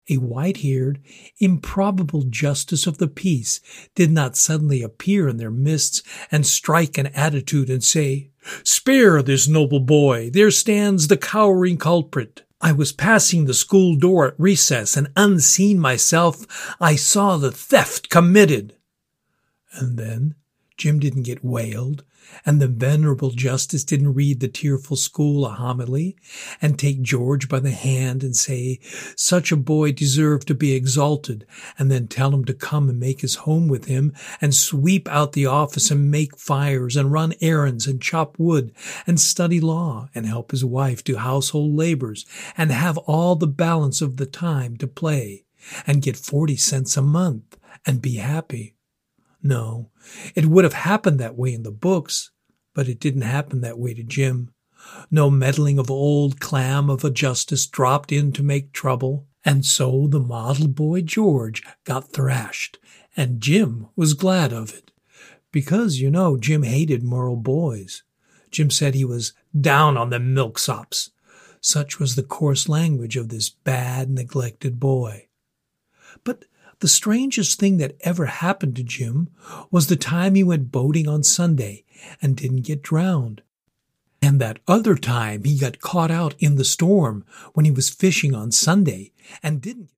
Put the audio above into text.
A white-haired, improbable justice of the peace did not suddenly appear in their midst and strike an attitude and say, "Spare this noble boy, there stands the cowering culprit. I was passing the school door at recess, and unseen myself, I saw the theft committed." And then Jim didn't get whaled, and the venerable justice didn't read the tearful school a homily and take George by the hand and say, such a boy deserved to be exalted, and then tell him to come and make his home with him and sweep out the office and make fires and run errands and chop wood and study law and help his wife do household labors and have all the balance of the time to play and get 40 cents a month and be happy. No, it would have happened that way in the books, but it didn't happen that way to Jim. No meddling of old clam of a justice dropped in to make trouble, and so the model boy George got thrashed, and Jim was glad of it. Because, Jim hated moral boys. Jim said he was down on them milksops. Such was the coarse language of this bad, neglected boy. But the strangest thing that ever happened to Jim was the time he went boating on Sunday and didn't get drowned. And that other time he got caught out in the storm when he was fishing on Sunday and didn't